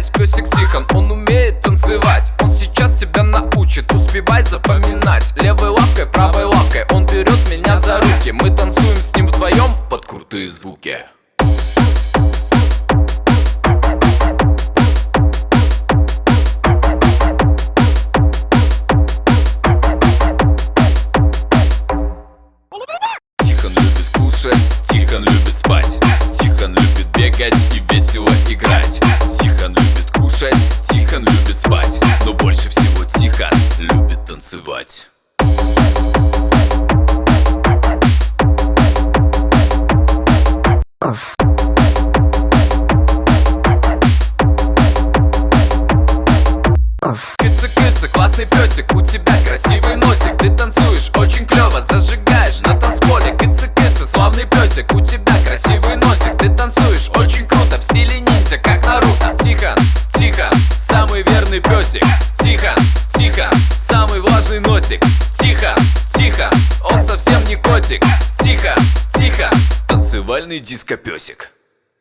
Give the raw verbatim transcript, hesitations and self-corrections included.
запоминайся, песик Тихон, он умеет танцевать. Он сейчас тебя научит, успевай запоминать. Левой лапкой, правой лапкой он берет меня за руки. Мы танцуем с ним вдвоем под крутые звуки. Тихон любит кушать, Тихон любит спать, Тихон любит бегать и весело играть. Тихон любит кушать, Тихон любит спать, но больше всего Тихон любит танцевать. Кыца-кыца, классный песик, у тебя красивый носик. Ты танцуешь очень клево, зажигаешь на танцполе. Кыца-кыца, славный песик, у тебя красивый носик. Ты танцуешь очень круто, в стиле ниндзя, как Наруто. Тихон, Тихон, самый верный песик. Тихон, Тихон, самый влажный носик. Тихон, Тихон, он совсем не котик. Тихон, Тихон, танцевальный диско-песик.